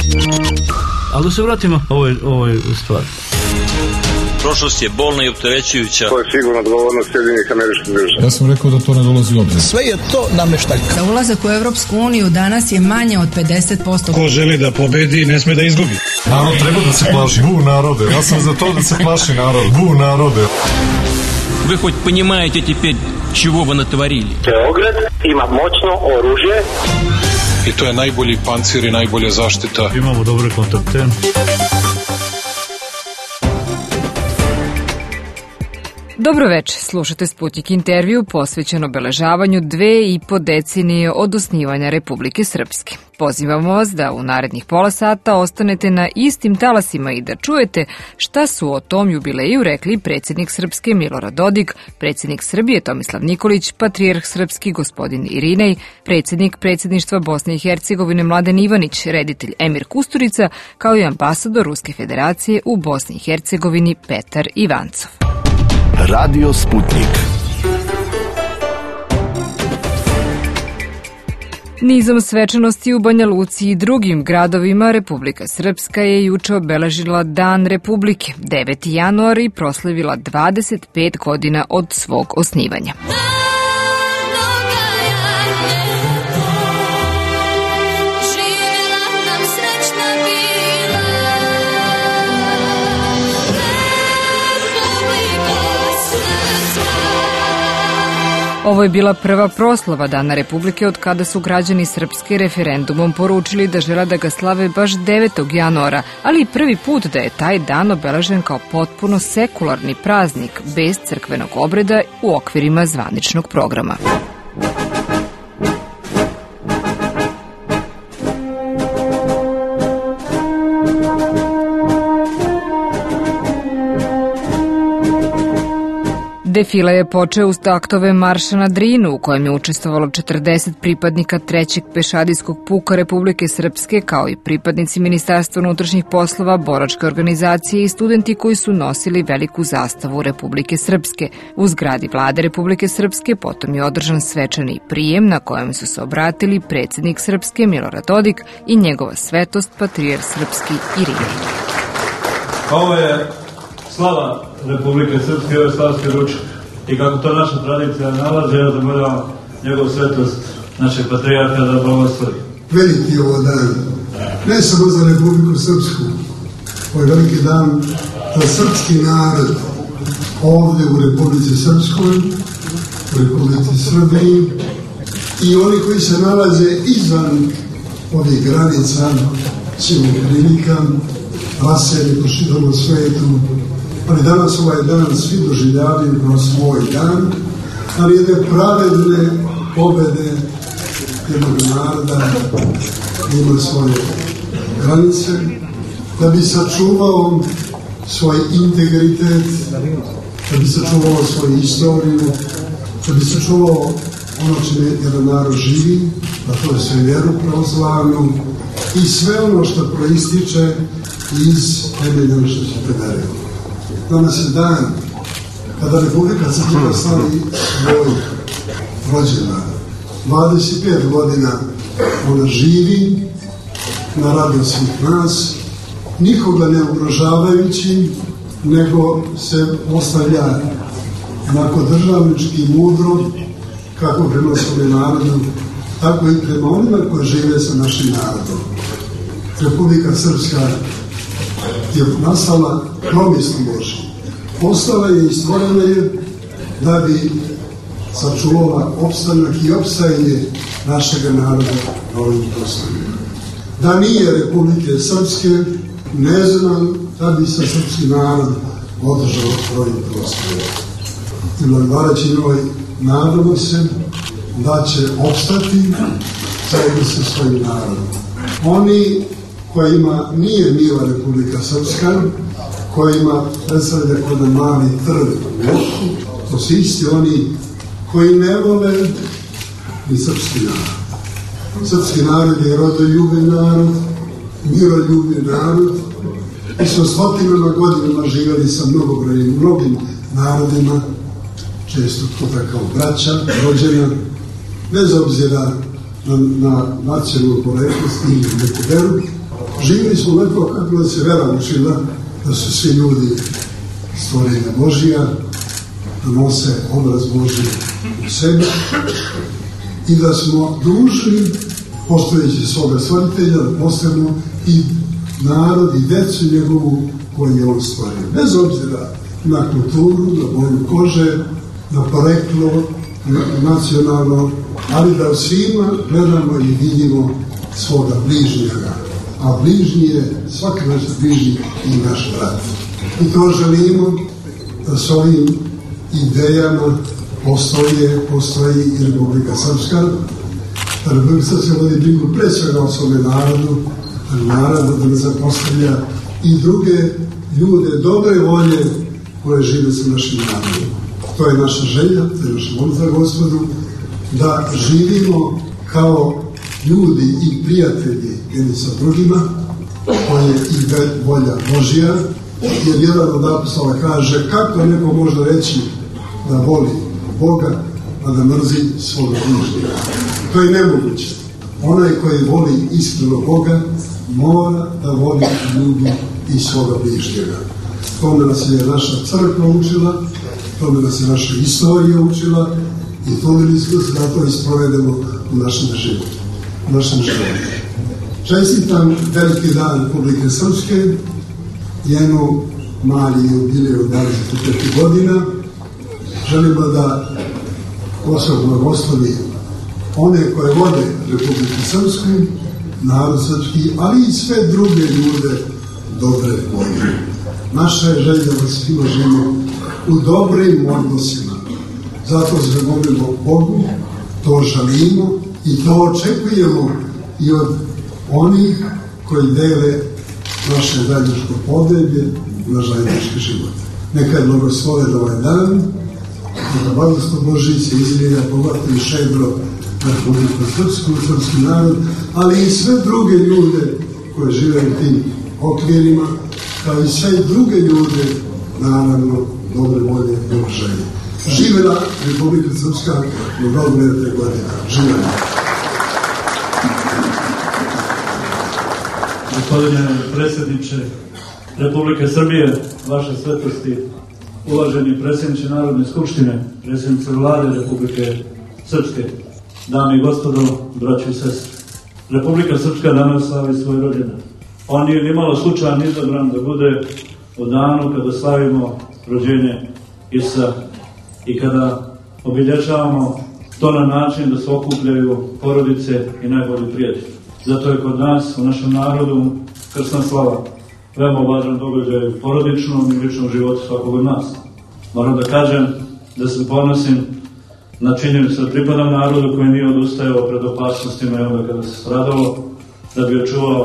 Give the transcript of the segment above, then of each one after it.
Ali da se vratimo ovoj stvari. Prošlost je bolna i opterećujuća. To je sigurno odgovornost Sjedinjenih Američkih Država. Ja sam rekao da to ne dolazi u obzir. Sve je to nameštaljka. Za ulazak u Evropsku uniju danas je manje od 50%. Ko želi da pobedi, ne sme da izgubi. Narod treba da se plaši. Bu narode. Ja sam za to da se plaši narod. Bu narode. Вы хоть понимаете теперь, чего вы натворили? Beograd ima moćno oružje. I to je najbolji pancir i najbolja zaštita. Imamo dobre kontakte. Dobroveče, slušate Sputnik intervju posvećen obeležavanju 2,5 decenije od osnivanja Republike Srpske. Pozivamo vas da u narednih pola sata ostanete na istim talasima i da čujete šta su o tom jubileju rekli predsjednik Srpske Milorad Dodik, predsjednik Srbije Tomislav Nikolić, patrijarh srpski gospodin Irinej, predsjednik predsjedništva Bosne i Hercegovine Mladen Ivanić, reditelj Emir Kusturica, kao i ambasador Ruske federacije u Bosni i Hercegovini Petar Ivancov. Radio Sputnik. Nizom svečanosti u Banja Luci i drugim gradovima Republika Srpska je juče obeležila Dan Republike, 9. januar, i proslavila 25 godina od svog osnivanja. Ovo je bila prva proslava Dana Republike od kada su građani Srpske referendumom poručili da žele da ga slave baš 9. januara, ali i prvi put da je taj dan obeležen kao potpuno sekularni praznik, bez crkvenog obreda u okvirima zvaničnog programa. Defila je počeo uz taktove marša na Drinu, u kojem je učestvovalo 40 pripadnika 3. pešadijskog puka Republike Srpske, kao i pripadnici Ministarstva unutrašnjih poslova, boračke organizacije i studenti koji su nosili veliku zastavu Republike Srpske. U zgradi vlade Republike Srpske potom je održan svečani prijem na kojem su se obratili predsjednik Srpske Milorad Dodik i njegova svetost patrijarh srpski Irinej. Ovo je slava Republike Srpske, ovo je slavski ručak. I kako to naša tradicija nalaže, ja zamoljavam njegov svetost, našeg patrijarha, da blagoslovi. Veliki je ovo dan, ne samo za Republiku Srpsku, ovo je veliki dan za srpski narod ovdje u Republici Srpskoj, u Republici Srbiji i oni koji se nalaze izvan ovih granica, svim prilika, raseli po širom svijetu. Ali danas ovaj dan svi doživljavaju kao svoj dan, ali jedne pravedne pobede jednog naroda ima svoje granice, da bi sačuvao svoj integritet, da bi sačuvao svoju istoriju, da bi sačuvao ono čime jedan narod živi, a to je sve vjeru pravoslavnu i sve ono što proističe iz temelja što se predare. Danas je dan kada Republika Srpska slavi svoj rođendan. 25 godina ona živi na radost svih nas, nikoga ne ugrožavajući, nego se ostavlja onako državnički mudro, kako prema svome narodu, tako i prema onima koji žive sa našim narodom. Republika Srpska je nastala promislom Božjom. Ostala je i stvorena je da bi sačuvala opstanak i opstajanje našeg naroda na ovim prostorima. Da nije Republike Srpske, ne znam da bi se srpski narod održao na ovim prostorima. I blagodareći njoj, nadamo se da će opstati zajedno sa svojim narodom. Oni kojima nije mila Republika Srpska, kojima predstavlja kod mali trg u oku, to su isti oni koji ne vole ni srpski narod. Srpski narod je rodoljubiv narod, miroljubiv narod. Mi smo stotinama godinama živjeli sa mnogim narodima, često puta kao braća, rođena, bez obzira na nacionalnu poreklost i neku veru, Živjeli smo lepo kako da se vera učila, da su svi ljudi stvorenja Božija, da nose obraz Božji u sebi i da smo dužni, postojeći svoga stvoritelja, da postavimo i narod i decu njegovu koju je on stvorio. Bez obzira na kulturu, na boju kože, na poreklo, nacionalno, ali da u svima gledamo i vidimo svoga bližnjega. A bližnji je svaki naš bližnji i naš brat. I to želimo da s ovim idejama postoji i Republika Srpska. Republika Srpska vodi brigu pre svega o svome narodu, naravno da ne zapostavlja i druge ljude dobre volje koje žive sa našim narodom. To je naša želja, to je naša molitva Gospodu, da živimo kao ljudi i prijatelji jedni sa drugima, koje je i volja Božja, jer jedan od apostola kaže kako neko može reći da voli Boga, a da mrzi svoga bližnjega. To je nemoguće. Onaj koji voli iskreno Boga mora da voli ljudi i svoga bližnjega. Tome nas je naša crkva učila, tome nas je naša istorija učila i trudili smo se da to isprovedemo u našem životu. Čestitam veliki dan Republike Srpske, njenu mali jubilej od 25 godina. Želimo da Gospod blagoslovi one koje vode Republiku Srpsku, narod srpski, ali i sve druge ljude dobre volje. Naša je želja da svima živimo u dobrim odnosima. Zato se molimo Bogu, to želimo i to očekujemo i od onih koji dele naše zajedničko podneblje, naš zajednički život. Neka je blagosloven ovaj dan, neka blagoslov Božji se izlija bogato i šedro na Republiku Srpsku, srpski narod, ali i sve druge ljude koje žive u tim okvirima, kao i sve druge ljude, naravno, dobre volje i dobre želje. Živela Republika Srpska u dobre 3 godine. Živela. Gospodine predsjedniče Republike Srbije, vaše svetosti, uvaženi predsjedniče Narodne skupštine, predsjednice Vlade Republike Srpske, dame i gospodo, braći i sestre. Republika Srpska danas slavi svoj rođendan. On nije nimalo slučajan izabran da bude u danu kada slavimo rođenje Isusa i kada obilježavamo to na način da se okupljaju porodice i najbolji prijatelji. Zato je kod nas, u našem narodu, krsna slava veoma važan događaj u porodičnom i ličnom životu svakog od nas. Moram da kažem da se ponosim na činjenicu da pripadam narodu koji nije odustajao pred opasnostima i onda kada se stradalo, da bi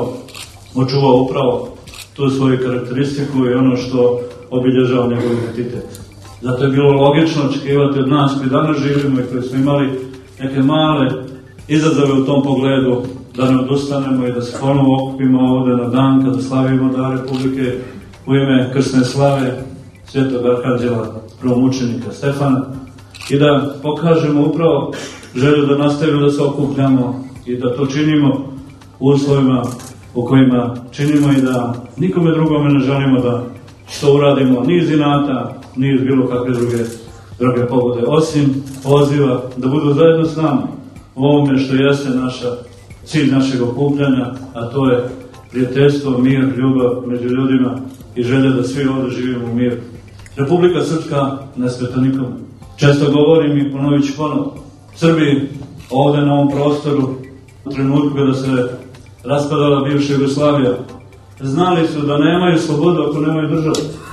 očuvao upravo tu svoju karakteristiku i ono što obilježava njegov identitet. Zato je bilo logično očekivati od nas koji danas živimo i koji smo imali neke male izazove u tom pogledu, da ne odustanemo i da se ponovo okupimo ovde na dan kada slavimo dan Republike u ime krsne slave Svetog Arhanđela prvomučenika Stefana i da pokažemo upravo želju da nastavimo da se okupljamo i da to činimo u uslovima u kojima činimo i da nikome drugome ne želimo da to uradimo ni iz inata, ni iz bilo kakve druge pogode, osim poziva da budu zajedno s nama u ovome što jeste cilj našeg okupljanja, a to je prijateljstvo, mir, ljubav među ljudima i želja da svi ovde živimo u miru. Republika Srpska ne smeta nikome. Često govorim i ponovit ću ponovo. Srbi ovde na ovom prostoru u trenutku kada se raspadala bivša Jugoslavija znali su da nemaju slobodu ako nemaju državu.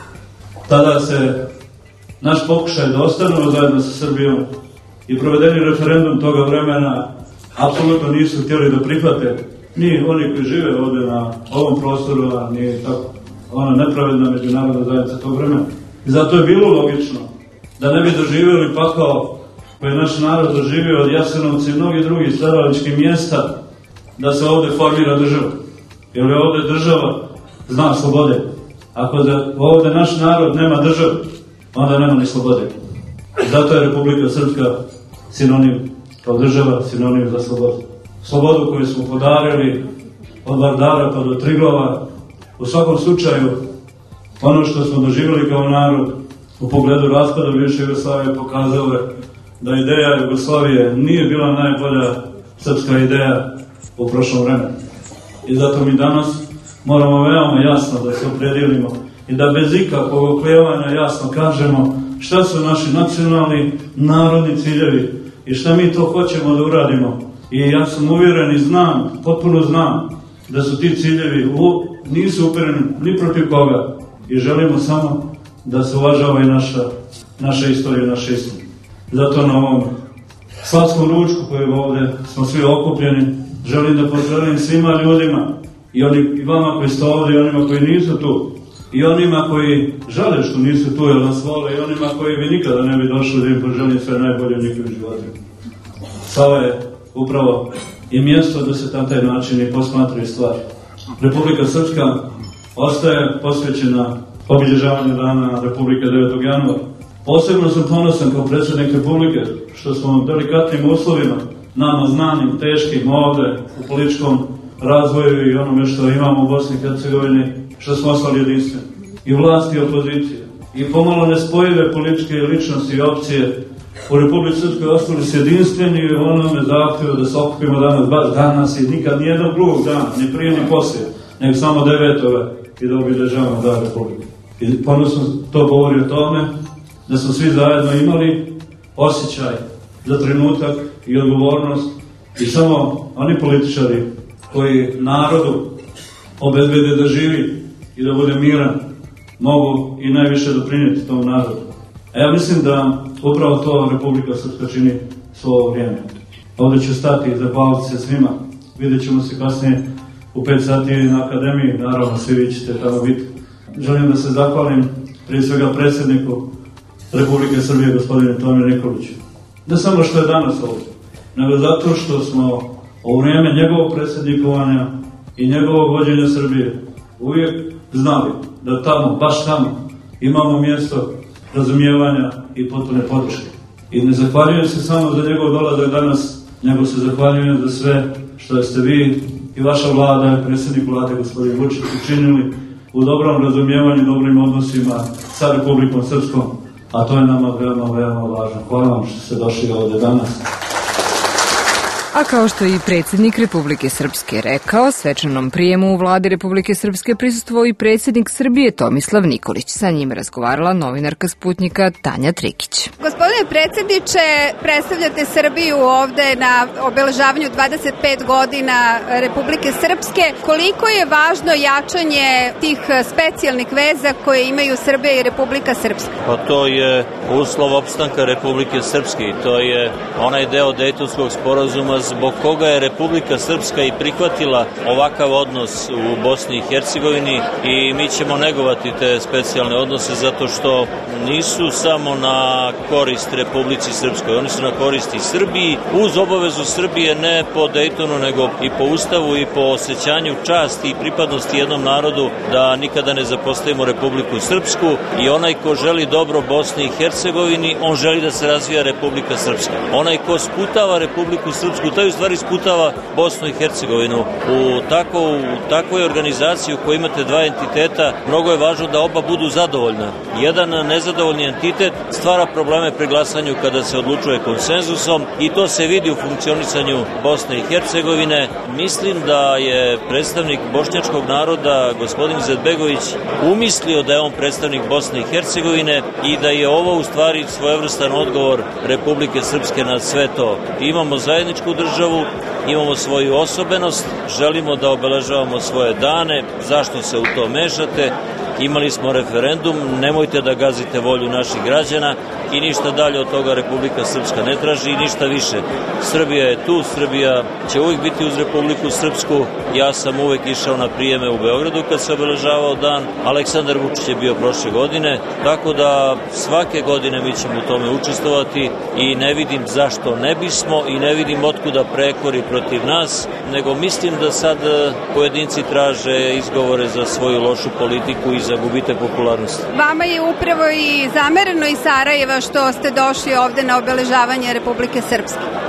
Tada se naš pokušaj da ostanemo zajedno sa Srbijom i provedeni referendum toga vremena apsolutno nisu htjeli da prihvate ni oni koji žive ovde na ovom prostoru, a ni tako ona nepravedna međunarodna zajednica tog vremena. I zato je bilo logično da ne bi doživjeli pakao koji je naš narod doživio od Jasenovca i mnogih drugih stradalačkih mjesta da se ovde formira država. Jer je ovde država znak slobode. Ako ovde naš narod nema državu, onda nema ni slobode. I zato je Republika Srpska sinonim kao država, sinonim za slobodu. Slobodu koju smo podarili od Vardara pa do Triglava. U svakom slučaju, ono što smo doživjeli kao narod u pogledu raspada bivše Jugoslavije pokazalo je da ideja Jugoslavije nije bila najbolja srpska ideja u prošlom vremenu. I zato mi danas moramo veoma jasno da se opredijelimo i da bez ikakvog oklijevanja jasno kažemo šta su naši nacionalni, narodni ciljevi i šta mi to hoćemo da uradimo. I ja sam uvjeren i znam, potpuno znam, da su ti ciljevi nisu upereni ni protiv koga i želimo samo da se uvažava i naša istorija, naša istina. Zato na ovom slavskom ručku koji ovdje smo svi okupljeni, želim da poželim svima ljudima i vama koji ste ovdje i onima koji nisu tu i onima koji žele što nisu tu jer nas vole i onima koji bi nikada ne bi došli da im poželim sve najbolje u njihovim životima. Slava je upravo i mjesto da se na taj način i posmatraju stvari. Republika Srpska ostaje posvećena obilježavanju dana Republike 9. januara. Posebno sam ponosan kao predsjednik Republike što smo u delikatnim uslovima, nama znanim, teškim ovdje u političkom razvoju i onome što imamo u Bosni i Hercegovini, što smo ostali jedinstveni. I vlast i opozicija. I pomalo nespojive političke ličnosti i opcije u Republici Srpskoj ostali su jedinstveni u onome zahtjevu da se okupimo danas i nikad nijednog drugog dana, ni prije ni poslije, nego samo 9. i da obilježavamo dan Republike. I ponosno to govori o tome da smo svi zajedno imali osjećaj za trenutak i odgovornost i samo oni političari koji narodu obezbede da živi i da bude miran mogu i najviše doprinijeti tom narodu. A ja mislim da upravo to Republika Srpska čini svo vrijeme. Ovdje ću stati i zahvaliti se svima. Vidjet ćemo se kasnije u 5 sati na akademiji, naravno svi vi ćete tamo biti. Želim da se zahvalim prije svega predsjedniku Republike Srbije, gospodinu Tomiru Nikoliću. Ne samo što je danas ovdje, nego zato što smo u vrijeme njegovog predsjednikovanja i njegovog vođenja Srbije uvijek znali da tamo, baš tamo, imamo mjesto razumijevanja i potpune podrške. I ne zahvaljujem se samo za njegov dolazak danas, nego se zahvaljujem za sve što ste vi i vaša vlada i predsjednik vlade gospodin Vučić učinili u dobrom razumijevanju, dobrim odnosima sa Republikom Srpskom, a to je nama veoma, veoma važno. Hvala vam što ste došli ovdje danas. A kao što je i predsjednik Republike Srpske rekao, svečanom prijemu u vladi Republike Srpske prisustvovao i predsjednik Srbije Tomislav Nikolić. Sa njim razgovarala novinarka Sputnika Tanja Trikić. Gospodine predsjedniče, predstavljate Srbiju ovde na obeležavanju 25 godina Republike Srpske. Koliko je važno jačanje tih specijalnih veza koje imaju Srbija i Republika Srpska? Pa to je uslov opstanka Republike Srpske i to je onaj deo Dejtonskog sporazuma zbog koga je Republika Srpska i prihvatila ovakav odnos u Bosni i Hercegovini i mi ćemo negovati te specijalne odnose zato što nisu samo na korist Republici Srpskoj, oni su na korist i Srbiji, uz obavezu Srbije ne po Dejtonu nego i po Ustavu i po osjećanju časti i pripadnosti jednom narodu da nikada ne zapostavimo Republiku Srpsku i onaj ko želi dobro Bosni i Hercegovini, on želi da se razvija Republika Srpska. Onaj ko sputava Republiku Srpsku, taj u stvari sputava Bosnu i Hercegovinu. U takvoj organizaciji u kojoj imate dva entiteta, mnogo je važno da oba budu zadovoljna. Jedan nezadovoljni entitet stvara probleme pri glasanju kada se odlučuje konsenzusom i to se vidi u funkcionisanju Bosne i Hercegovine. Mislim da je predstavnik bošnjačkog naroda, gospodin Izetbegović, umislio da je on predstavnik Bosne i Hercegovine i da je ovo u stvari svojevrstan odgovor Republike Srpske na sve to. Imamo zajedničku državu, imamo svoju osobenost, želimo da obeležavamo svoje dane, zašto se u to mešate? Imali smo referendum, nemojte da gazite volju naših građana i ništa dalje od toga Republika Srpska ne traži i ništa više. Srbija je tu, Srbija će uvijek biti uz Republiku Srpsku. Ja sam uvijek išao na prijeme u Beogradu kad se obeležavao dan. Aleksandar Vučić je bio prošle godine, tako da svake godine mi ćemo u tome učestvovati i ne vidim zašto ne bismo i ne vidim otkuda prekori protiv nas, nego mislim da sad pojedinci traže izgovore za svoju lošu politiku i za gubitak popularnosti. Vama je upravo i zamereno iz Sarajeva što ste došli ovde na obeležavanje Republike Srpske. Pa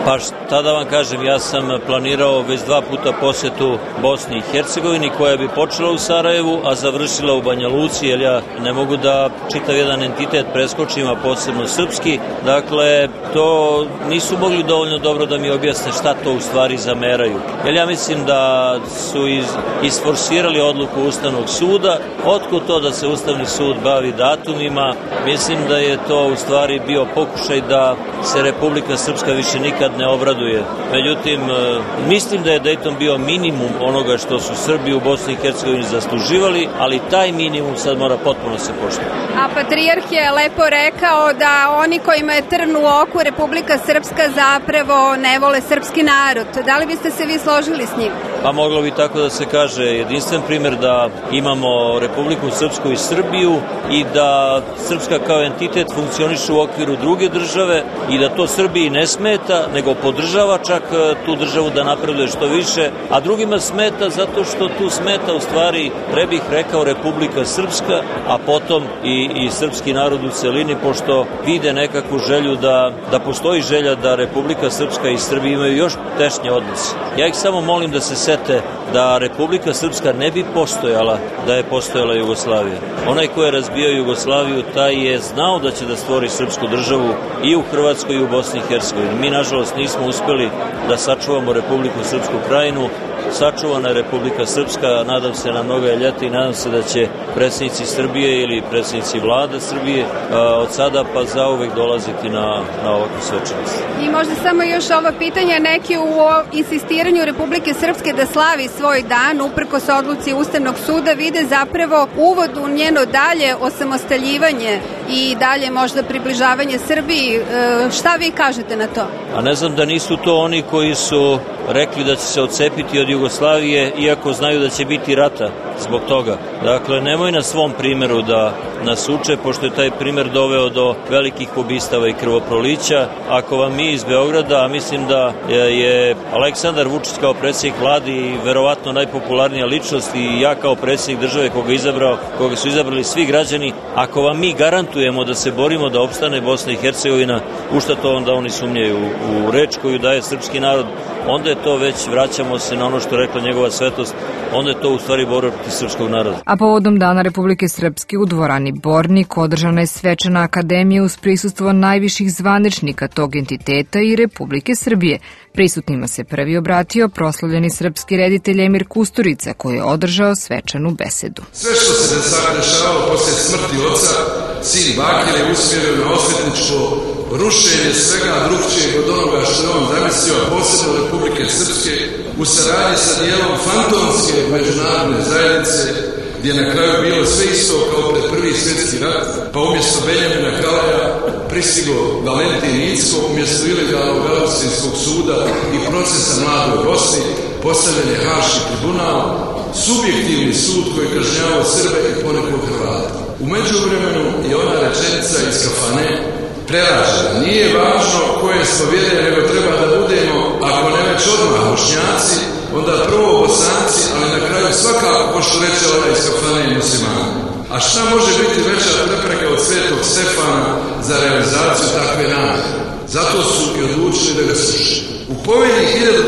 tada vam kažem, ja sam planirao već 2 puta posjetu Bosni i Hercegovini, koja bi počela u Sarajevu, a završila u Banja Luci, jer ja ne mogu da čitav jedan entitet preskočim, a posebno srpski. Dakle, to nisu mogli dovoljno dobro da mi objasne šta to u stvari zameraju. Jer ja mislim da su isforsirali odluku Ustavnog suda. Otkud to da se Ustavni sud bavi datumima? Mislim da je to u stvari bio pokušaj da se Republika Srpska više nikad ne obraduje. Međutim, mislim da je Dejton bio minimum onoga što su Srbi u Bosni i Hercegovini zasluživali, ali taj minimum sad mora potpuno se poštovati. A patrijarh je lepo rekao da oni kojima je trn u oku Republika Srpska zapravo ne vole srpski narod. Da li biste se vi složili s njim? Pa moglo bi tako da se kaže. Jedinstven primjer da imamo Republiku Srpsku i Srbiju i da Srpska kao entitet funkcioniše u okviru druge države i da to Srbiji ne smeta, nego podržava čak tu državu da napreduje što više, a drugima smeta zato što tu smeta u stvari, pre bih rekao, Republika Srpska, a potom i srpski narod u celini, pošto vide nekakvu želju da postoji želja da Republika Srpska i Srbija imaju još tešnje odnose. Ja ih samo molim da se sete da Republika Srpska ne bi postojala da je postojala Jugoslavija. Onaj ko je razbio Jugoslaviju, taj je znao da će da stvori srpsku državu i u Hrvatskoj i u Bosni i Hercegovini. Mi, nažalost, nismo uspeli da sačuvamo Republiku Srpsku Krajinu. Sačuvana je Republika Srpska, nadam se na mnoga ljeta i nadam se da će predsjednici Srbije ili predsjednici vlade Srbije od sada pa zauvek dolaziti na ovakvu svečanost. I možda samo još ovo pitanje, neki u insistiranju Republike Srpske da slavi svoj dan, uprkos odluci Ustavnog suda, vide zapravo uvod u njeno dalje osamostaljivanje i dalje možda približavanje Srbiji. Šta vi kažete na to? A ne znam da nisu to oni koji su rekli da će se odcepiti od Jugoslavije, iako znaju da će biti rata zbog toga. Dakle, nemoj na svom primjeru da nas uče, pošto je taj primjer doveo do velikih ubistava i krvoprolića. Ako vam mi iz Beograda, a mislim da je Aleksandar Vučić kao predsjednik vlade i verovatno najpopularnija ličnost i ja kao predsjednik države koga su izabrali svi građani, ako vam mi garantujemo da se borimo da opstane Bosna i Hercegovina, u šta to onda oni sumnjaju u reč koju daje srpski narod, onda je to već, vraćamo se na ono što rekla njegova svetost, onda je to u stvari borba protiv srpskog naroda. A povodom Dana Republike Srpske u dvorani Bornik održana je svečana akademija uz prisustvo najviših zvaničnika tog entiteta i Republike Srbije. Prisutnima se prvi obratio proslavljeni srpski reditelj Emir Kusturica, koji je održao svečanu besedu. Sve što se dešavalo poslije smrti oca, sin Bakir je usmjerio na osvetničko rušenje svega drugčijeg od onoga što je on zamislio, a posebno Republike Srpske, u saradnji sa dijelom fantomske međunarodne zajednice, gdje je na kraju bilo sve isto kao pred Prvi svjetski rat, pa umjesto Benjamina Kalaja pristigo Valentin Incko, umjesto ilegalnog austrijskog suda i procesa Mladoj Bosni, postavljen je Haški tribunal, subjektivni sud koji kažnjavao Srbe i ponekog Hrvata. U međuvremenu je ona rečenica iz kafane preražena. Nije važno koje smo vjere, nego treba da budemo, ako ne već odmah Bošnjaci, onda prvo Bosanci, ali na kraju svakako, ko što reče ona iz kafane, i muslimani. A šta može biti veća prepreka od Svetog Stefana za realizaciju takve namjere? Zato su i odlučili da ga slušaju. U povelji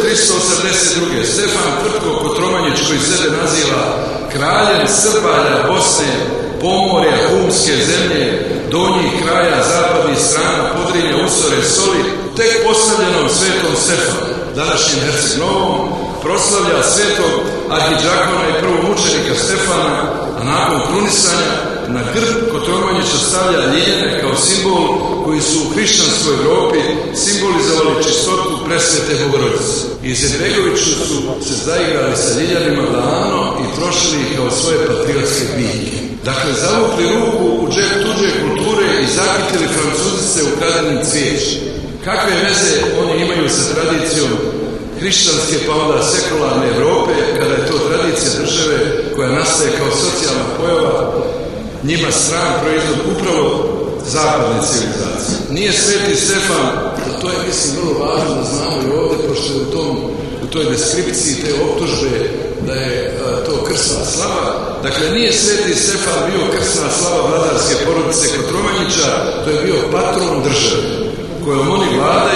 1382. Stefan Tvrtko Kotromanić, koji sebe naziva kraljem Srbalja, Bosne, Pomorja, Humske zemlje, donjih kraja, zapadnih strana, Podrinja, Usore, Soli, tek postavljenom Svetom Stefanu, današnjim Herceg Novom, proslavlja svetog arhidžakona i prvomučenika Stefana, a nakon krunisanja na grb Kotromanića stavlja ljene kao simbol koji su u hrišćanskoj Evropi simbolizovali čistotu presvete Bogorodice. Izetbegoviću su se zaigrali sa ljiljanima davno i trošili ih kao svoje patriotske biljke. Dakle, zavukli ruku u džep tuđe kulture i zakitili Francuzice u kradenim cvijećima. Kakve veze oni imaju sa tradicijom hrišćanske pa onda sekularne Evrope, kada je to tradicija države koja nastaje kao socijalna pojava, njima stran proizvod upravo zapadne civilizacije. Nije Sveti Stefan, to je mislim vrlo važno da znamo i ovdje, pošto je u toj deskripciji te optužbe da je to krsna slava. Dakle, nije Sveti Stefan bio krsna slava vladarske porodice Kotromanića, to je bio patron države kojom oni vladaju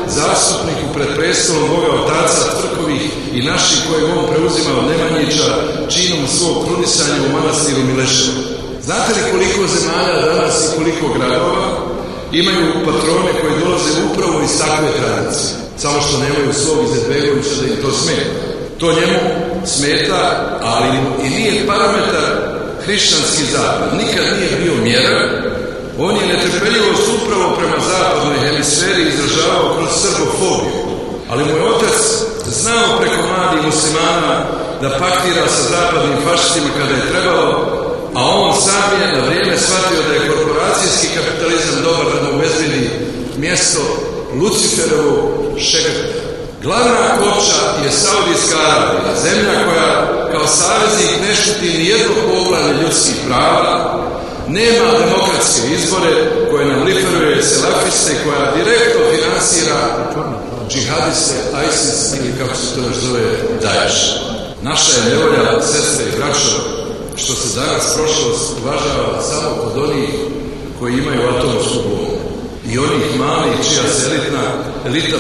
zastupniku pred prestolom Boga Otaca Tvrkovih i naših koje on preuzima od Nemanjića činom svog krunisanja u manastiru Mileševa. Znate li koliko zemalja danas i koliko gradova imaju patrone koji dolaze upravo iz takve tradicije? Samo što nemaju svog Izetbegovića da im to smeta. To njemu smeta, ali i nije parametar hrišćanski zapad. Nikad nije bio mjera. On je netrpeljivost upravo prema zapadnoj hemisferi izražavao kroz srbofobiju. Ali moj otac znao preko mladih muslimana da paktira sa zapadnim fašistima kada je trebalo, a on sam je na vrijeme shvatio da je korporacijski kapitalizam dobar da mu obezbedi mjesto Luciferovu šegrta. Glavna koča je Saudijska Arabija, zemlja koja kao saveznik ne štiti nijedno poglavlje ljudskih prava, nema demokratske izbore koje nam liferuje selafiste, koja direktno finansira džihadiste, ISIS ili kako se to još zove Daesh. Naša je nevolja, sestre i braćo, što se danas prošlost uvažava samo kod onih koji imaju atomsku bombu i onih malih čija se elita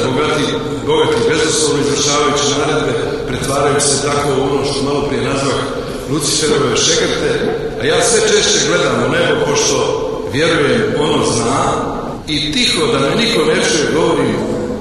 bogati bezoslovno izvršavajući naredbe pretvaraju se tako u ono što malo prije nazvah Luciferove šegrte, a ja sve češće gledam u nebo pošto vjerujem ono zna i tiho da me niko ne čuje govorim: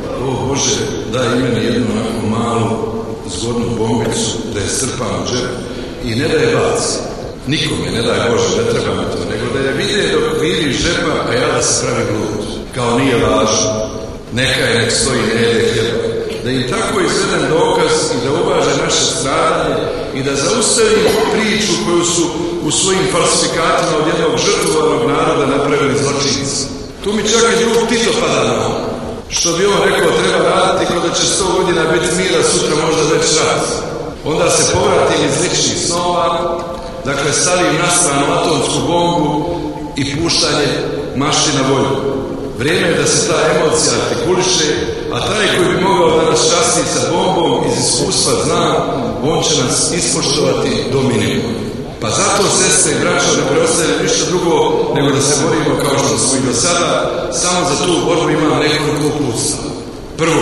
o Bože, daj i meni jednu onako malu zgodnu bombicu da je strpam u džep i ne da je baci. Nikome, ne daj Bože, ne treba mi to, nego da je vide dok viri iz žepa, a ja da se pravi glup. Kao nije važno, neka je, nek stoji, ne jede hljeba. Da im tako izvedem dokaz i da uvaže naše stradanje i da zaustavim priču koju su u svojim falsifikatima od jednog žrtvovanog naroda napravili zločinci. Tu mi čak i drug Tito pada na ovo. Što bi on rekao, treba raditi kod da će 100 godina biti mira, sutra možda već rat. Onda se povratim iz ličnih snova, dakle stavim na stranu atomsku bombu i puštanje mašti na volju. Vrijeme je da se ta emocija artikuliše, a taj koji bi mogao da nas časti sa bombom iz iskustva zna, on će nas ispoštovati do minimuma. Pa zato, sestre i braćo, ne preostaje ništa drugo nego da se borimo kao što smo i do sada. Samo za tu borbu imam nekoliko uputstva. Prvo,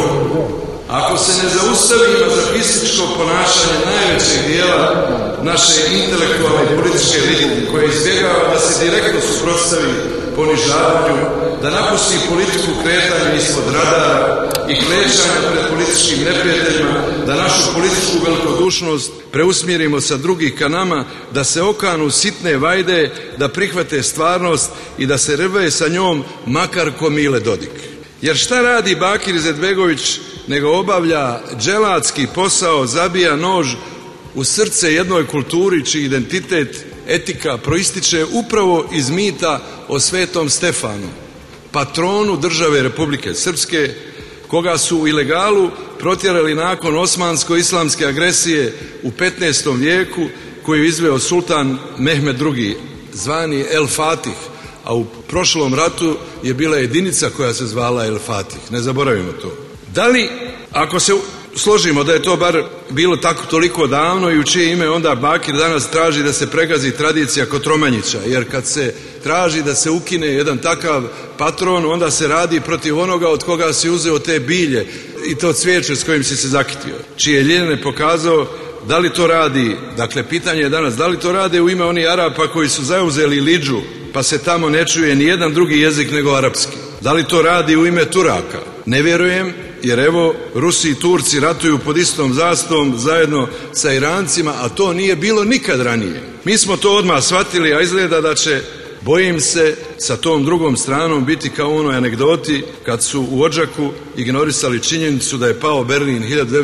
ako se ne zaustavi mazohističko ponašanje najvećeg dijela naše intelektualne i političke elite, koje izbjegava da se direktno suprotstavi ponižavanju, da napusti politiku kretanja ispod radara i klečanja pred političkim neprijateljima, da našu političku velikodušnost preusmjerimo sa drugih ka nama, da se okanu sitne vajde, da prihvate stvarnost i da se rve sa njom makar ko Mile Dodik. Jer šta radi Bakir Izetbegović nego obavlja dželatski posao, zabija nož u srce jednoj kulturi čiji identitet, etika proističe upravo iz mita o Svetom Stefanu, patronu države Republike Srpske, koga su u ilegalu protjerali nakon osmansko-islamske agresije u 15. vijeku, koju je izveo sultan Mehmed II, zvani El Fatih, a u prošlom ratu je bila jedinica koja se zvala El Fatih. Ne zaboravimo to. Da li, ako se složimo da je to bar bilo tako toliko davno i u čije ime onda Bakir danas traži da se pregazi tradicija Kotromanjića, jer kad se traži da se ukine jedan takav patron, onda se radi protiv onoga od koga si uzeo te bilje i to cvijeće s kojim si se zakitio, čije ljene pokazao. Da li to radi, dakle pitanje je danas, da li to rade u ime onih Arapa koji su zauzeli Lidžu pa se tamo ne čuje ni jedan drugi jezik nego arapski? Da li to radi u ime Turaka? Ne vjerujem, jer evo Rusi i Turci ratuju pod istom zastavom zajedno sa Irancima, a to nije bilo nikad ranije. Mi smo to odmah shvatili, a izgleda da će, bojim se, sa tom drugom stranom biti kao u onoj anegdoti kad su u Odžaku ignorisali činjenicu da je pao Berlin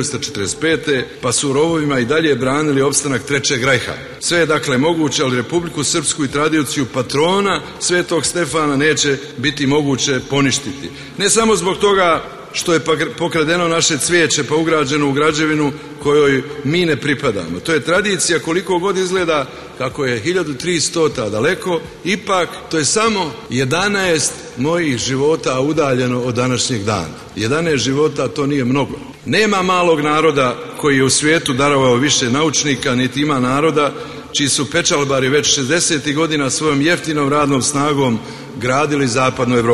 1945. pa su rovovima i dalje branili opstanak Trećeg rajha. Sve je dakle moguće, ali Republiku Srpsku i tradiciju patrona Svetog Stefana neće biti moguće poništiti. Ne samo zbog toga što je pokradeno naše cvijeće pa ugrađeno u građevinu kojoj mi ne pripadamo. To je tradicija, koliko god izgleda kako je 1300 daleko, ipak to je samo 11 mojih života udaljeno od današnjeg dana. 11 života, to nije mnogo. Nema malog naroda koji je u svijetu darovao više naučnika, niti ima naroda čiji su pečalbari već 60. godina svojom jeftinom radnom snagom gradili zapadnu Evropu.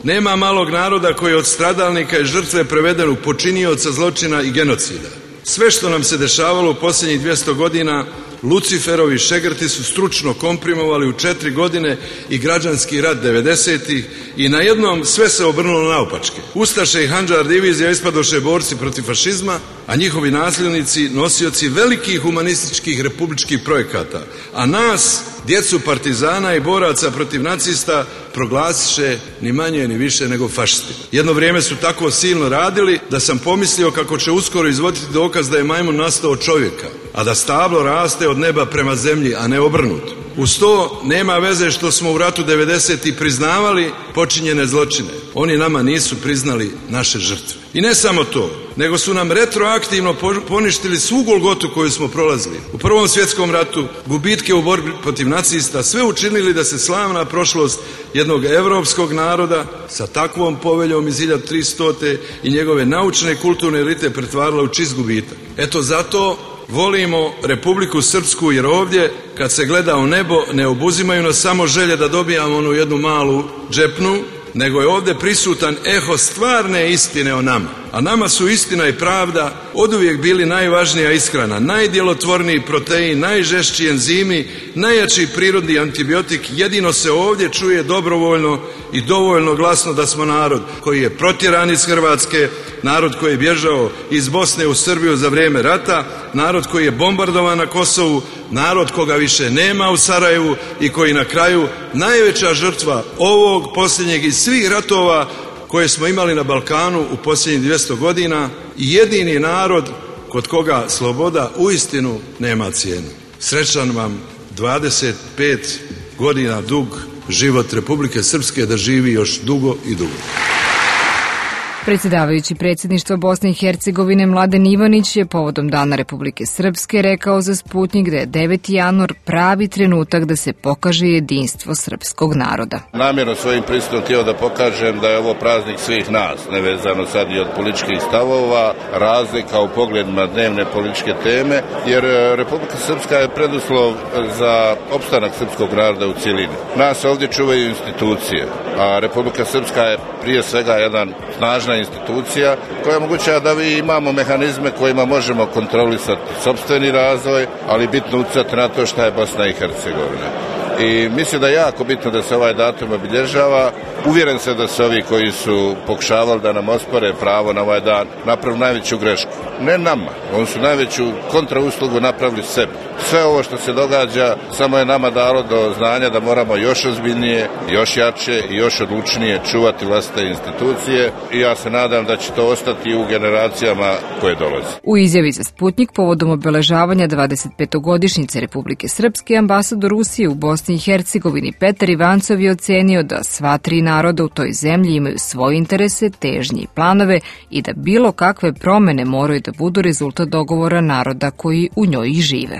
Nema malog naroda koji je od stradalnika i žrtve preveden u počinioca zločina i genocida. Sve što nam se dešavalo u posljednjih 200 godina, Luciferovi šegrti su stručno komprimovali u 4 godine i građanski rat 90-ih i najednom sve se obrnulo naopačke. Ustaše i Handžar divizija ispadoše borci protiv fašizma, a njihovi nasljednici nosioci velikih humanističkih republičkih projekata, a nas, djecu partizana i boraca protiv nacista, proglasiše ni manje ni više nego fašisti. Jedno vrijeme su tako silno radili da sam pomislio kako će uskoro izvoditi dokaz da je majmun nastao od čovjeka, a da stablo raste od neba prema zemlji, a ne obrnuto. Uz to nema veze što smo u ratu 90. priznavali počinjene zločine. Oni nama nisu priznali naše žrtve. I ne samo to, nego su nam retroaktivno poništili svu golgotu koju smo prolazili. U Prvom svjetskom ratu, gubitke u borbi protiv nacista, sve učinili da se slavna prošlost jednog evropskog naroda sa takvom poveljom iz 1300. i njegove naučne i kulturne elite pretvarala u čist gubitak. Eto zato volimo Republiku Srpsku, jer ovdje kad se gleda u nebo ne obuzimaju nas samo želje da dobijamo onu jednu malu džepnu, nego je ovdje prisutan eho stvarne istine o nama. A nama su istina i pravda oduvijek bili najvažnija ishrana, najdjelotvorniji protein, najžešći enzimi, najjači prirodni antibiotik. Jedino se ovdje čuje dobrovoljno i dovoljno glasno da smo narod koji je protjeran iz Hrvatske, narod koji je bježao iz Bosne u Srbiju za vrijeme rata, narod koji je bombardovan na Kosovu, narod koga više nema u Sarajevu i koji na kraju najveća žrtva ovog posljednjeg iz svih ratova koje smo imali na Balkanu u posljednjih 200 godina i jedini narod kod koga sloboda uistinu nema cijenu. Srećan vam 25 godina dug život Republike Srpske, da živi još dugo i dugo. Predsjedavajući predsjedništva Bosne i Hercegovine Mladen Ivanić je povodom Dana Republike Srpske rekao za Sputnik da je 9. januar pravi trenutak da se pokaže jedinstvo srpskog naroda. Namjerno svojim pristupom htio da pokažem da je ovo praznik svih nas, nevezano sad i od političkih stavova, razlika u pogledima dnevne političke teme, jer Republika Srpska je preduslov za opstanak srpskog naroda u cjelini. Nas ovdje čuvaju institucije, a Republika Srpska je prije svega jedan snažna institucija koja omogućava da vi imamo mehanizme kojima možemo kontrolisati sopstveni razvoj, ali bitno utjecati na to šta je Bosna i Hercegovina. I mislim da je jako bitno da se ovaj datum obilježava. Uvjeren se da su ovi koji su pokušavali da nam ospore pravo na ovaj dan napravili najveću grešku. Ne nama, oni su najveću kontrauslugu napravili sebi. Sve ovo što se događa samo je nama dalo do znanja da moramo još ozbiljnije, još jače i još odlučnije čuvati vlastite institucije i ja se nadam da će to ostati u generacijama koje dolaze. U izjavi za Sputnik povodom obeležavanja 25-godišnjice Republike Srpske, ambasador Rusije u Bosni i Hercegovini Petar Ivancov je ocenio da sva tri naroda u toj zemlji imaju svoje interese, težnje i planove i da bilo kakve promene moraju da budu rezultat dogovora naroda koji u njoj i žive.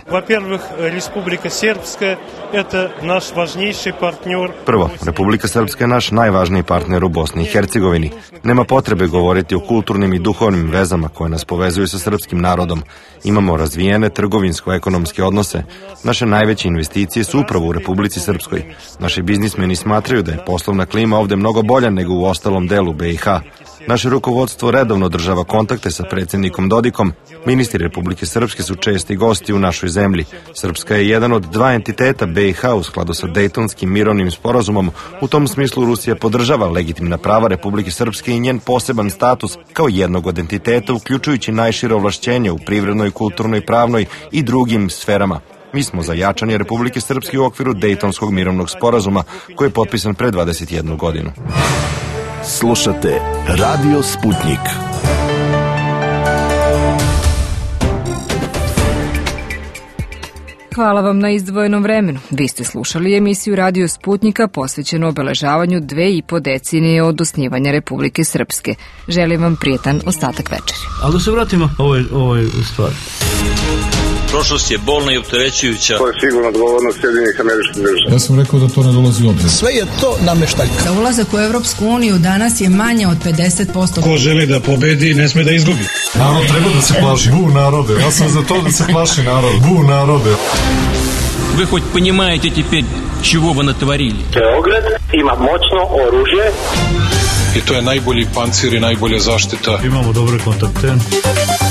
Prvo, Republika Srpska je naš najvažniji partner u Bosni i Hercegovini. Nema potrebe govoriti o kulturnim i duhovnim vezama koje nas povezuju sa srpskim narodom. Imamo razvijene trgovinsko-ekonomske odnose. Naše najveće investicije su upravo u Republici Srpskoj. Naši biznismeni smatraju da je poslovna klima ovdje mnogo bolja nego u ostalom delu BiH. Naše rukovodstvo redovno održava kontakte sa predsjednikom Dodikom. Ministri Republike Srpske su česti gosti u našoj zemlji. Srpska je jedan od dva entiteta BiH u skladu sa Dejtonskim mirovnim sporazumom. U tom smislu Rusija podržava legitimna prava Republike Srpske i njen poseban status kao jednog od entiteta, uključujući najšire ovlašćenje u privrednoj, kulturnoj, pravnoj i drugim sferama. Mi smo za jačanje Republike Srpske u okviru Dejtonskog mirovnog sporazuma koji je potpisan pre 21 godinu. Slušate Radio Sputnik. Hvala vam na izdvojenom vremenu. Vi ste slušali emisiju Radio Sputnika posvećenu obeležavanju 2,5 decenije od osnivanja Republike Srpske. Želim vam prijetan ostatak večeri. Ali da se vratimo ovoj stvari. Prošlost je bolna i opterećujuća. To je sigurno odgovornost Sjedinjenih Američkih Država. Ja sam rekao da to ne dolazi u obzir. Sve je to nameštaljka. Za ulazak u Evropsku uniju danas je manje od 50%. Ko želi da pobedi, ne sme da izgubi. Narod treba da se plaši. Bu narode. Ja sam za to da se plaši narod. Bu narode. Вы хоть понимаете теперь, чего вы натворили? Beograd ima moćno oružje. i to je najbolji pancir i najbolja zaštita. Imamo dobre kontakte.